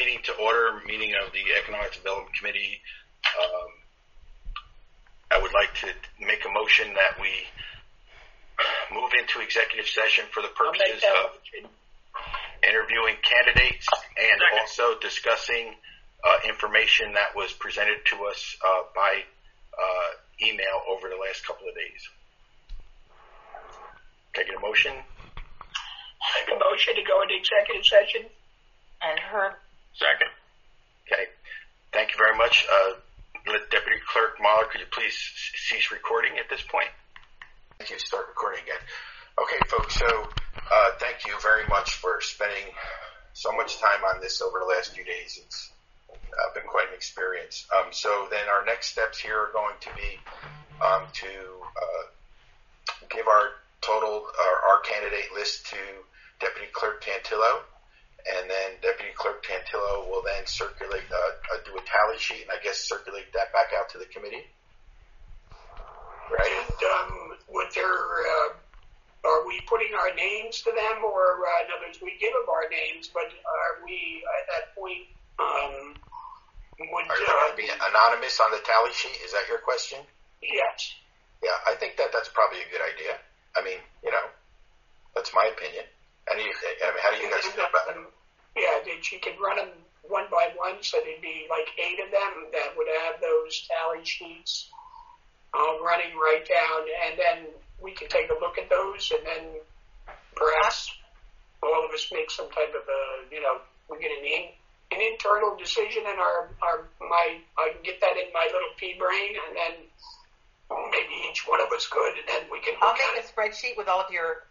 meeting to order, meeting of the Economic Development Committee. I would like to make a motion that we move into executive session for the purposes of interviewing candidates and also discussing information that was presented to us by email over the last couple of days. Can I get a motion? Make a motion to go into executive session. And Herb. Second. Okay. Thank you very much. Deputy Clerk Mahler, could you please cease recording at this point? Thank you. Start recording again. Okay, folks. So thank you very much for spending so much time on this over the last few days. It's been quite an experience. So then our next steps here are going to be to give our total, our candidate list to Deputy Clerk Tantillo, and then Deputy Clerk Tantillo will then circulate, do a tally sheet, and I guess circulate that back out to the committee. Right? And would there, are we putting our names to them, or in other words, we give them our names, but are we at that point, are they going to be anonymous on the tally sheet? Is that your question? Yes. Yeah, I think that's probably a good idea. I mean, that's my opinion. And how do you guys feel about it? Yeah, she could run them one by one, so there'd be like 8 of them that would have those tally sheets running right down, and then we could take a look at those, and then perhaps all of us make some type of we get an internal decision, and I can get that in my little pea brain, and then maybe each one of us could, and then we can look I'll make a spreadsheet with all of your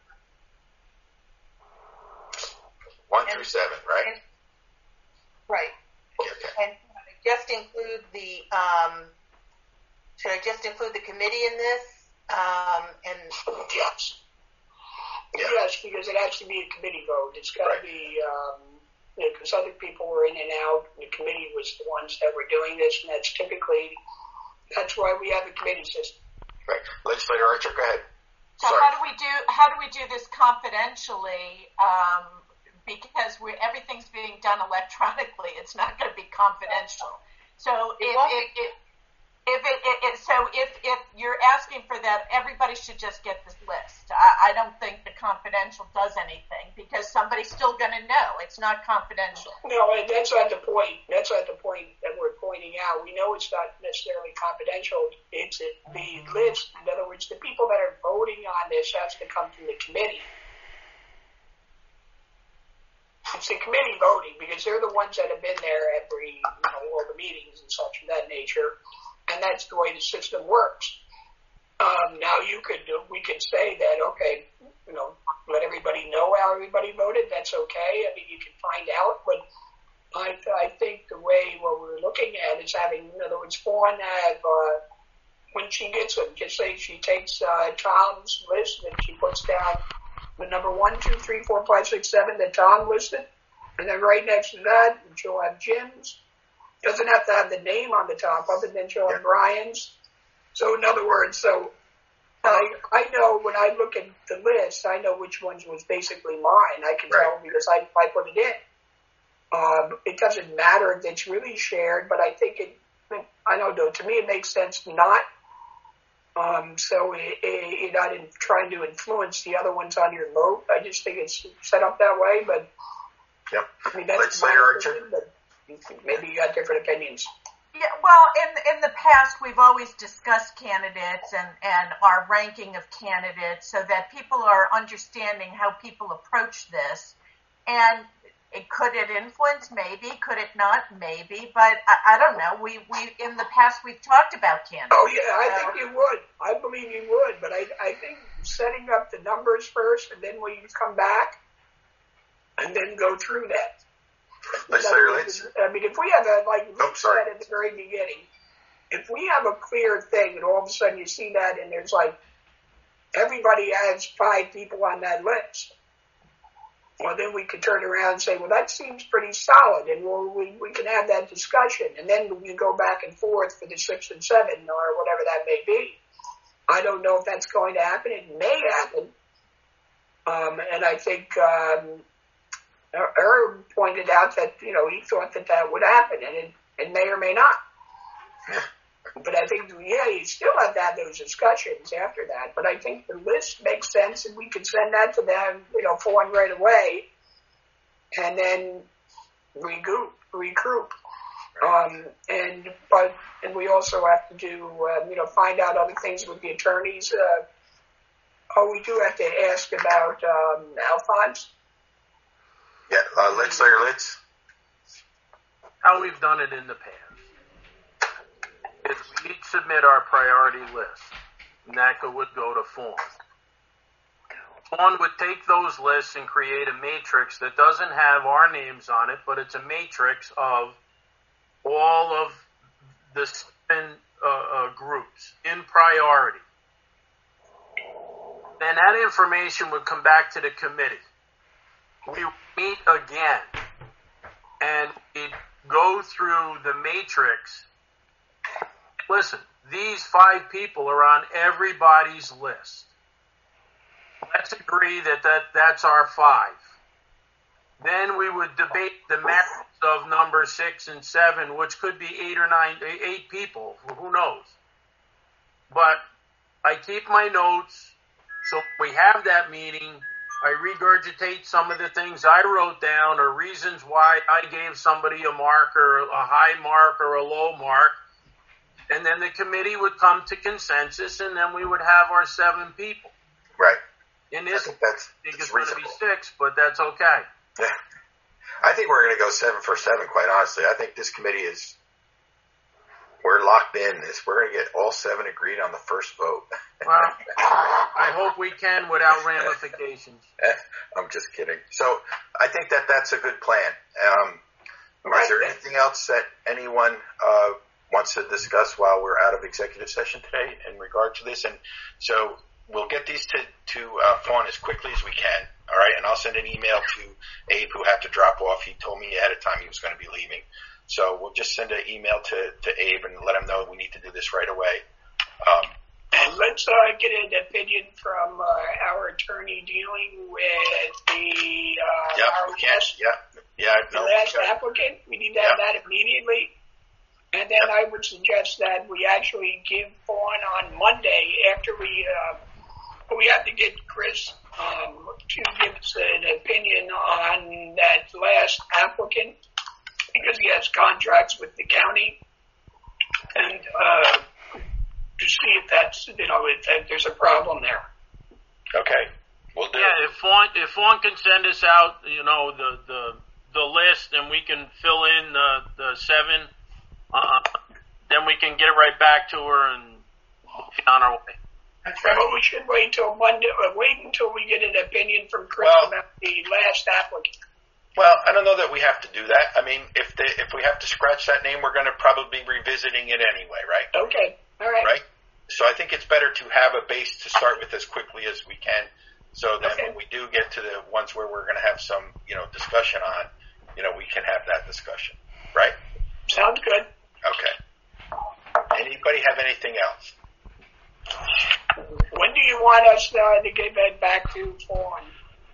1 through 7, right? Right. Okay. And just include the should I just include the committee in this? And yes. Yeah. Yes, because it has to be a committee vote. It's got to be because other people were in and out. The committee was the ones that were doing this, and that's why we have a committee system. Right. Legislator Archer, go ahead. So Sorry. how do we do this confidentially? Because everything's being done electronically, it's not going to be confidential. So if you're asking for that, everybody should just get this list. I don't think the confidential does anything because somebody's still going to know. It's not confidential. No, and that's not the point. That's not the point that we're pointing out. We know it's not necessarily confidential. It's the list. In other words, the people that are voting on this has to come from the committee. It's the committee voting because they're the ones that have been there every, all the meetings and such of that nature. And that's the way the system works. Now we could say that, okay, let everybody know how everybody voted. That's okay. I mean, you can find out, but I think the way what we're looking at is having, in other words, Fawn have, when she gets them, just say she takes, Tom's list and she puts down the number 1, 2, 3, 4, 5, 6, 7 that Tom listed, and then right next to that, she'll have Jim's. Doesn't have to have the name on the top of it, then she'll have Brian's. So in other words, I know when I look at the list, I know which ones was basically mine. I can tell because I put it in. It doesn't matter if it's really shared, but I think I don't know, to me it makes sense not. So you're not trying to influence the other ones on your vote. I just think it's set up that way, but I mean, that's my opinion, but maybe you got different opinions. Yeah, well, in the past, we've always discussed candidates and our ranking of candidates so that people are understanding how people approach this. And could it influence? Maybe. Could it not? Maybe. But I don't know. We in the past, we've talked about candidates. Oh, yeah, I think you would. I believe you would. But I think setting up the numbers first, and then we come back and then go through that. I mean, if we have you said at the very beginning, if we have a clear thing and all of a sudden you see that and there's everybody has 5 people on that list, well, then we could turn around and say, well, that seems pretty solid, and we can have that discussion, and then we can go back and forth for the 6 and 7 or whatever that may be. I don't know if that's going to happen. It may happen. And I think Herb pointed out that, he thought that would happen, and it may or may not. But I think, you still have to have those discussions after that. But I think the list makes sense, and we can send that to them, for one right away, and then regroup. And we also have to do, find out other things with the attorneys. We do have to ask about Alphonse. Yeah, Legislator Litz. How we've done it in the past is we each submit our priority list, and that would go to Fawn. Fawn would take those lists and create a matrix that doesn't have our names on it, but it's a matrix of all of the 7 groups in priority. Then that information would come back to the committee. We meet again, and we'd go through the matrix. Listen, these 5 people are on everybody's list. Let's agree that's our 5. Then we would debate the merits of number 6 and 7, which could be 8 or 9, 8 people, who knows. But I keep my notes, so we have that meeting. I regurgitate some of the things I wrote down or reasons why I gave somebody a mark or a high mark or a low mark. And then the committee would come to consensus, and then we would have our 7 people. Right. In this, I think it's going to be 6, but that's okay. Yeah. I think we're going to go 7 for 7, quite honestly. I think this committee we're locked in. We're going to get all 7 agreed on the first vote. Well, I hope we can without ramifications. I'm just kidding. So I think that's a good plan. Is there anything else that anyone wants to discuss while we're out of executive session today in regard to this? And so we'll get these to Fawn as quickly as we can. All right, and I'll send an email to Abe, who had to drop off. He told me ahead of time he was going to be leaving. So we'll just send an email to Abe and let him know we need to do this right away. And let's get an opinion from our attorney dealing with the last applicant. We need to have that immediately. And then I would suggest that we actually give Fawn on Monday after we have to get Chris to give us an opinion on that last applicant because he has contracts with the county, and to see if that's if there's a problem there. Okay, we'll do. Yeah, if Fawn can send us out, the list, and we can fill in the 7, then we can get it right back to her and be on our way. But we should wait till Monday. Wait until we get an opinion from Chris about the last applicant. Well, I don't know that we have to do that. I mean, if we have to scratch that name, we're going to probably be revisiting it anyway, right? Okay, all right. Right. So I think it's better to have a base to start with as quickly as we can. So then when we do get to the ones where we're going to have some, discussion on, we can have that discussion, right? Sounds good. Okay. Anybody have anything else? When do you want us to give it back to Fawn?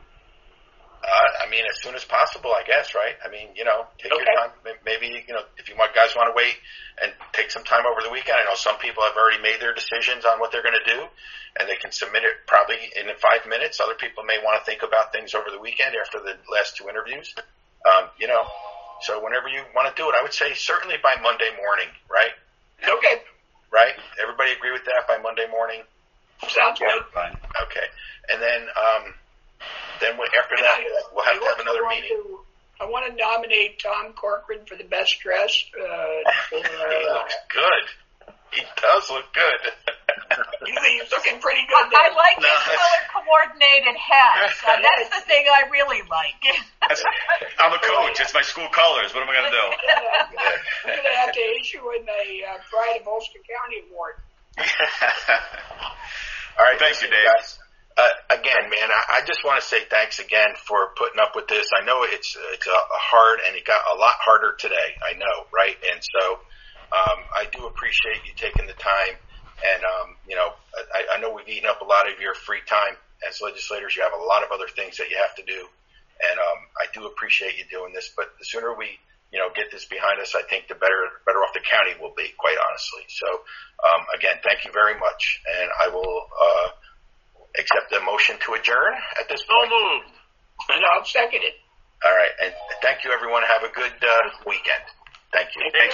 As soon as possible, I guess, right? Take your time. Maybe, if you guys want to wait and take some time over the weekend. I know some people have already made their decisions on what they're going to do, and they can submit it probably in 5 minutes. Other people may want to think about things over the weekend after the last 2 interviews. So whenever you want to do it, I would say certainly by Monday morning, right? Okay. Right? Everybody agree with that by Monday morning? Sounds good. Fine. Okay. And then after that, we'll have to have another meeting. I want to nominate Tom Corcoran for the best dressed. He looks good. He does look good. He's looking pretty good. I like his color-coordinated hat. That's the thing I really like. I'm a coach. It's my school colors. What am I going to do? I'm going to have to issue him a Pride of Ulster County Award. All right. Thank you, Dave. Guys. Again, man, I just want to say thanks again for putting up with this. I know it's hard, and it got a lot harder today. I know, right? And so I do appreciate you taking the time. And, I know we've eaten up a lot of your free time as legislators. You have a lot of other things that you have to do. And I do appreciate you doing this, but the sooner we get this behind us, I think the better off the county will be, quite honestly. So again, thank you very much, and I will accept the motion to adjourn at this point. So moved. And I'll second it. All right, and thank you, everyone. Have a good weekend. Thank you. Thank you.